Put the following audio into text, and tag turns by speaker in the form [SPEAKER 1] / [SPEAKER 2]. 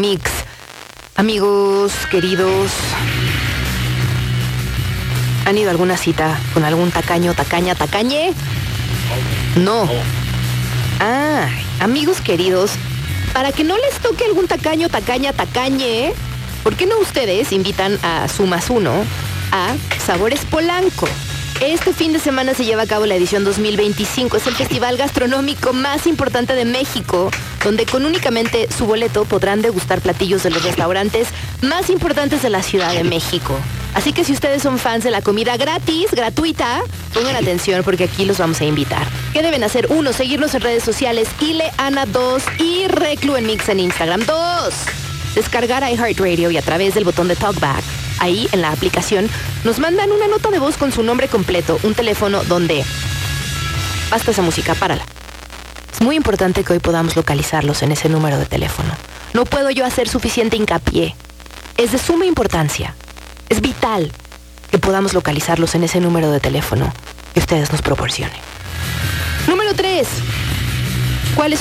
[SPEAKER 1] Mix. Amigos queridos, ¿han ido a alguna cita con algún tacaño, tacaña, tacañe? No. Amigos queridos, para que no les toque algún tacaño, tacaña, tacañe, ¿por qué no ustedes invitan a su más uno a Sabores Polanco? Este fin de semana se lleva a cabo la edición 2025. Es el festival gastronómico más importante de México, donde con únicamente su boleto podrán degustar platillos de los restaurantes más importantes de la Ciudad de México. Así que si ustedes son fans de la comida gratis, gratuita, pongan atención porque aquí los vamos a invitar. ¿Qué deben hacer? 1, seguirnos en redes sociales, Ileana 2 y Reclu en Mix en Instagram. 2, descargar iHeartRadio y a través del botón de Talkback, ahí en la aplicación, nos mandan una nota de voz con su nombre completo, un teléfono donde... Basta esa música, párala. Es muy importante que hoy podamos localizarlos en ese número de teléfono. No puedo yo hacer suficiente hincapié. Es de suma importancia. Es vital que podamos localizarlos en ese número de teléfono que ustedes nos proporcionen. Número 3. ¿Cuáles